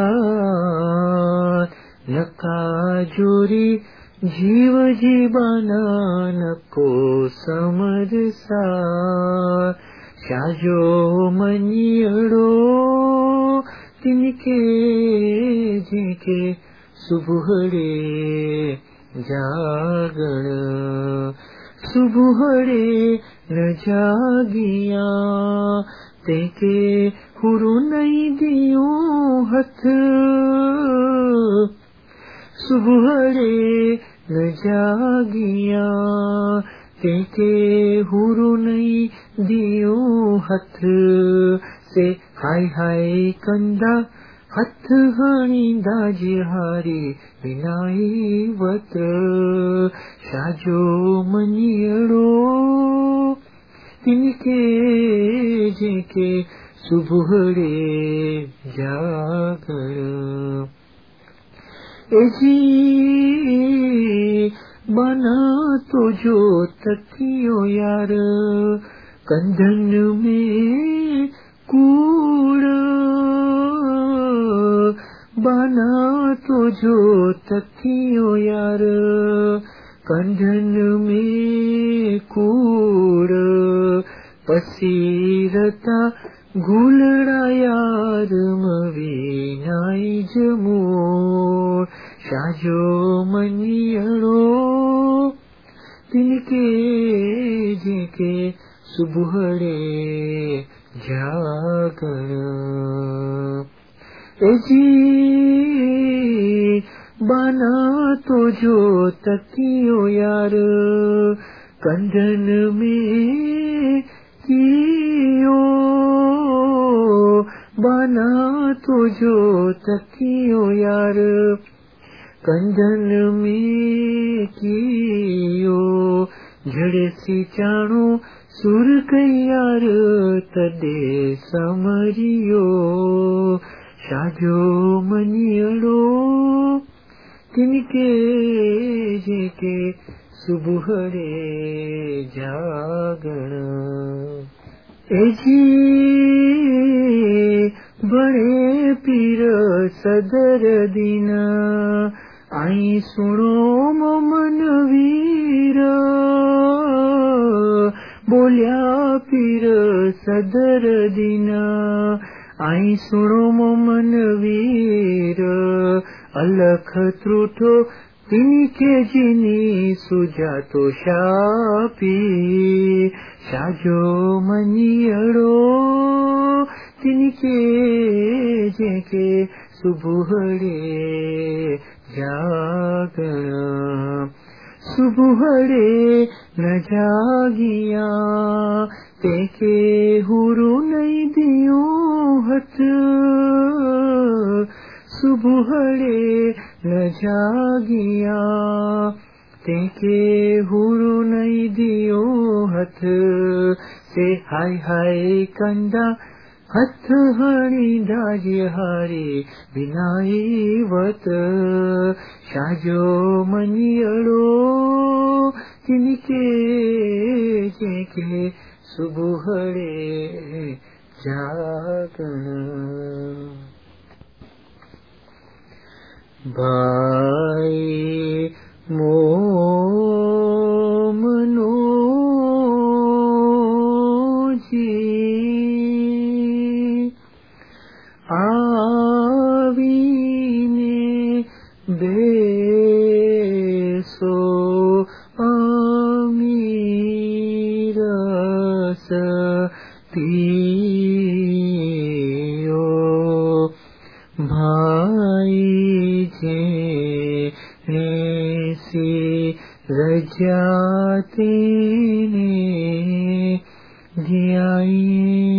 नका जोरी जीव जीवाना नको समरसा शाजो मनियड़ो तिनके जिनके सुबुहड़े जागण सुबुहड़े न जागिया तेके हुरु नहीं दियो हथ सुबहरे न जागिया तेके हुरु नहीं दियो हथ से हाय हाय कंदा हथ हणी दाजी हारी विनाई वत शाजो मनियड़ो तिनके जेके सुबहरे जागर एजी बना तो जो तकियो यार कंधन में कूड़ बना तो जो तकियो यार कंधन में कूड़ पसीरता गुलड़ा यार मवीनाई जमोर शाजो मनियड़ो तिनके जेके सुबहरे जागर एजी बना तो जो तकियो यार कंधन में कियो बना तो जो तकियो यार कंधन में कियो झड़े सी चाणो सुर कैयार तदे समरियो शाजो मनियड़ो तिनके जेके सुबहरे जागण एजी बड़े पीर सदर दिन आई सुनो मन वीर बोलिया पीर सदर दिन आई सुनो मन वीर अलख त्रुठो तिनके जिनी सुजातो शापी शाजो मनियड़ो तिनके जेके सुबहरे जागण सुबहरे न जागिया तेके हुरु नहीं दियो हथ सुबहरे न जागिया तेके हुरु नहीं दियो हथ से हाय हाय कंदा हथ हणी दाजी हारी विनाई वत शाजो मनियड़ो तिनके जेके सुबहरे जागण भाई मोमनो जी आवीने बेसो अमीरस पियो भाई जे सी रजाते ने दियाई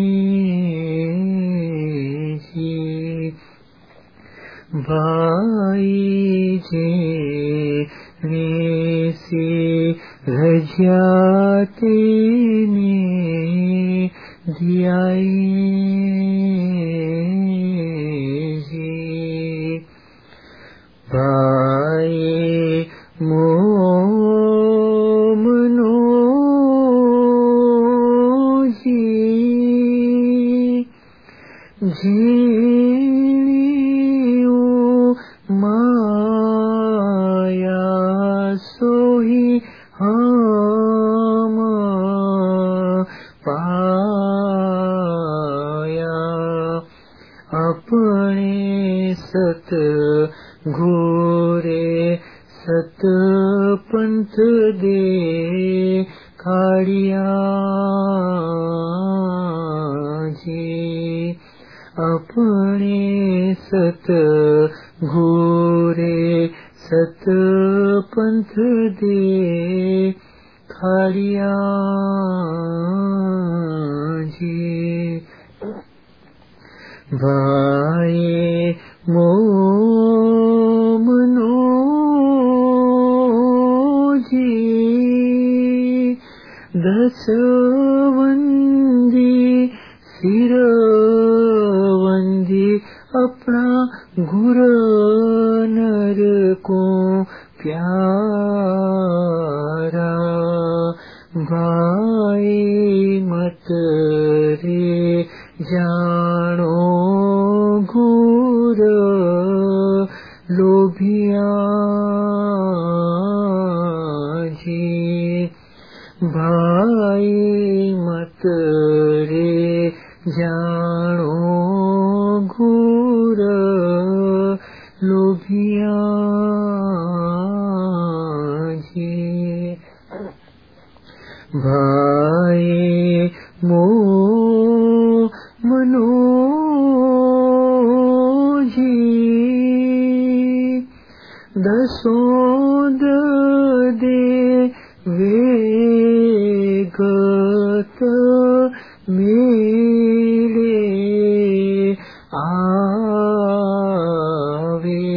भाई जे सी रजाते ने दियाई भाई मोमनो जी जीणियो माया सोही हम पाया अपने सत घोरे सत पंथ दे खाड़िया जी अपने सत घोरे सत पंथ दे खाड़िया जी भाए मोमनो जी दसवंदी सिरवंदी अपना गुर नर को प्यारा भाई मत रे जानो घूर लोभिया जी भाई मत रे जानो घूर लोभिया जी भाई मो मनो जी दसों दे वेगत मेरे आवे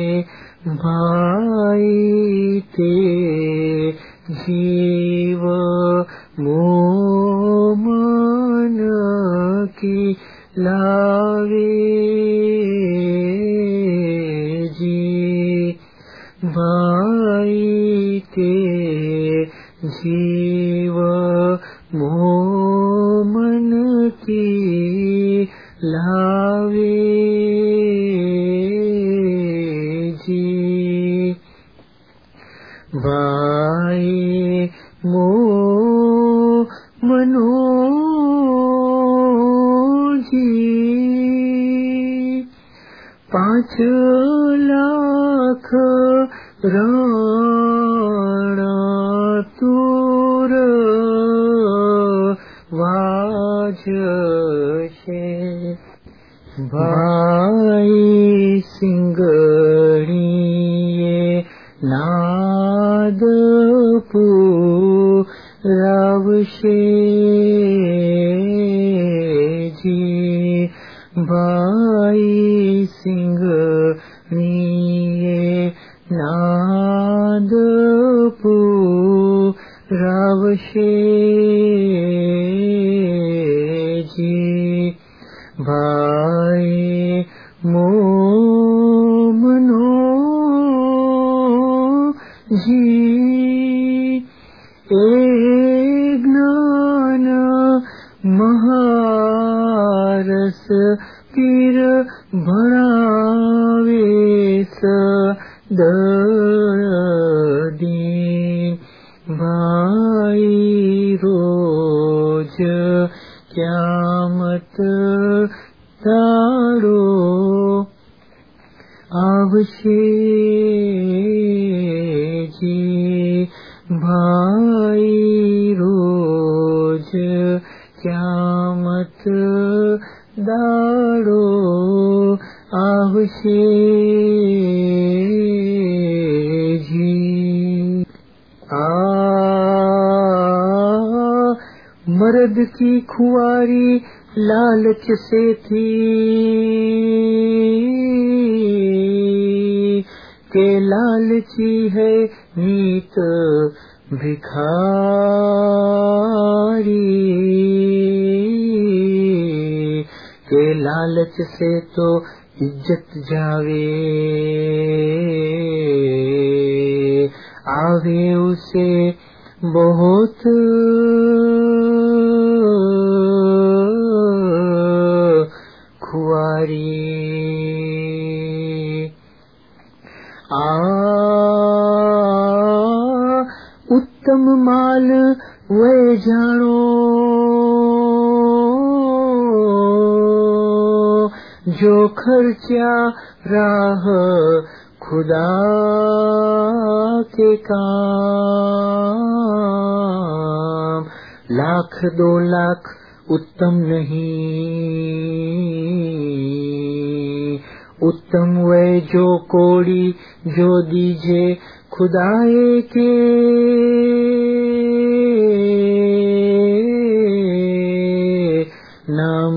भाई ते जीव मोमन की लावे जी भाई ते जीव मोमन की लावे जी भाई मो मनो जी 5 लाख राणा तूर वाज छे भाई सिंगड़ीए नाद पुरावशे जी भाई सिंगड़ीए नाद पुरावशे जी भाई मोमनो जी ए ज्ञान महारस पीर भणावे सदीन भाई रोज क्यामत ताड़ो आवशे जी भाई रोज क्यामत दाड़ो आवशे जी मर्द की खुआरी लालच से थी के लालची है नीत भिखारी के लालच से तो इज्जत जावे आवे उसे बहुत खुआरी उत्तम माल वे जानो जो खर्चा राह खुदा के काम 1,00,000 2 लाख उत्तम नहीं। उत्तम वह जो कोड़ी जो दीजे खुदाए के नाम।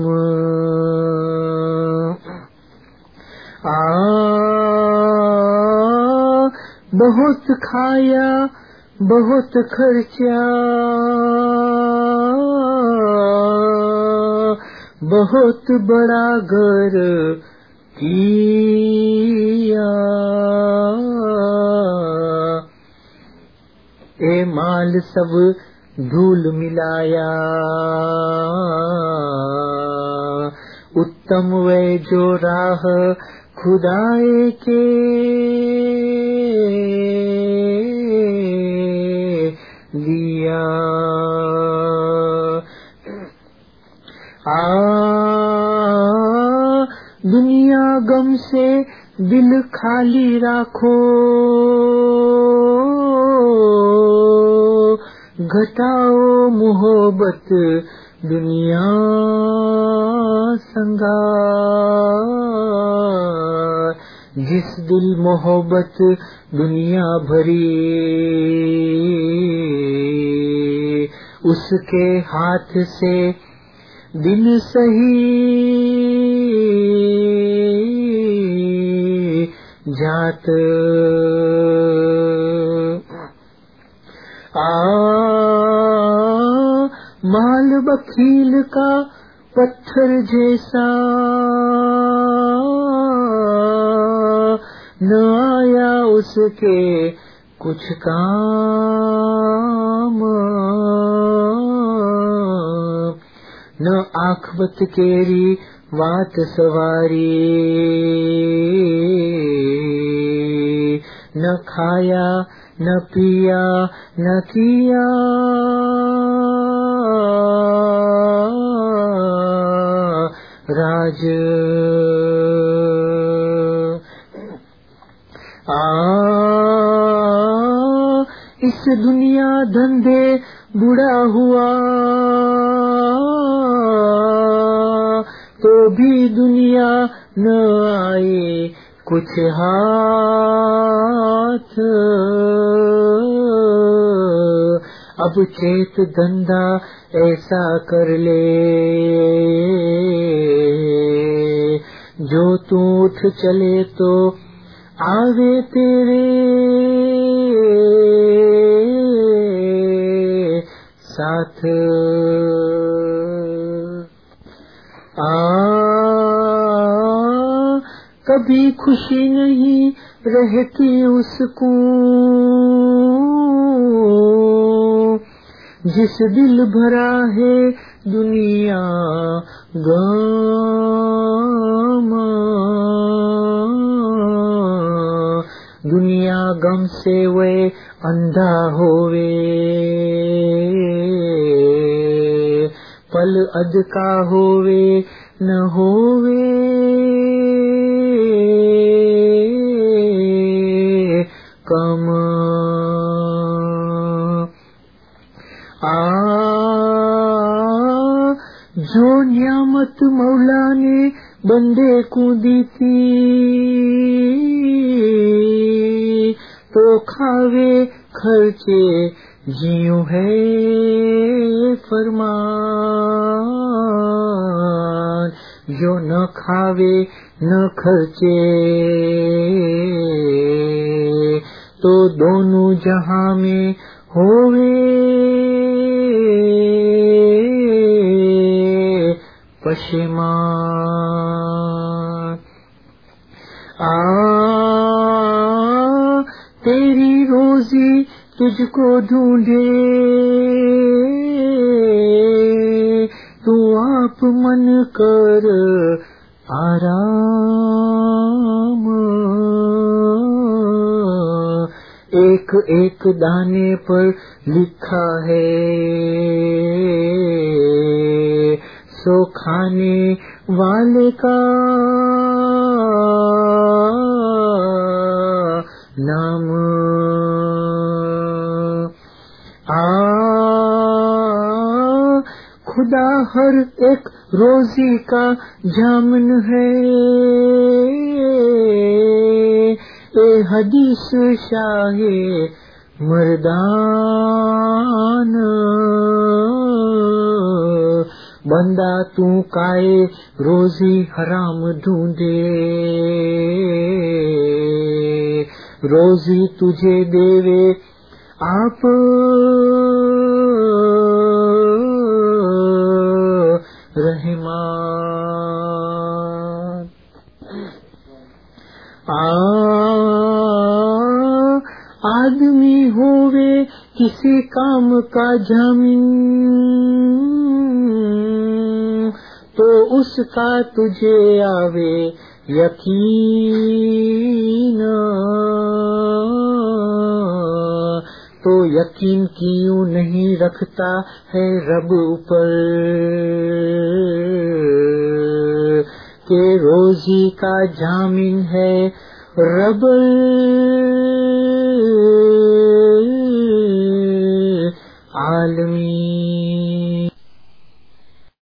बहुत खाया बहुत खर्चा बहुत बड़ा घर किया। ए माल सब धूल मिलाया। उत्तम वे जो राह खुदाए के लिया। दुनिया गम से दिल खाली राखो। घटाओ मोहब्बत दुनिया संगा। जिस दिल मोहब्बत दुनिया भरी उसके हाथ से दिन सही जात। माल बखील का पत्थर जैसा न आया उसके कुछ काम। न आखबत केरी वात सवारी न खाया न पिया न किया राज। इस दुनिया धंधे बुढ़ा हुआ तो भी दुनिया न आए कुछ हाथ। अब चेत धंधा ऐसा कर ले जो तू उठ चले तो आवे तेरे साथ। कभी खुशी नहीं रहती उसको जिस दिल भरा है दुनिया गम। दुनिया गम से वे अंधा होवे पल अध का होवे न होवे कम। जो नियामत मौला ने बंदे को दी थी तो खावे खर्चे जियो है फरमान। जो न खावे न खर्चे तो दोनों जहां में होवे पशेमान। तेरी रोजी तुझको ढूंढे तू आप मन कर आराम। एक एक दाने पर लिखा है सो खाने वाले का नाम। खुद खुदा हर एक रोजी का जामिन है। ए हदीस शाहे मर्दान, बंदा तू काए रोजी हराम ढूंढे, रोजी तुझे देवे आप रहमान। आदमी होवे किसी काम का जामिन, तो उसका तुझे आवे यकीन, तो यकीन क्यों नहीं रखता है रब ऊपर, के रोजी का जामिन है रब आलमी।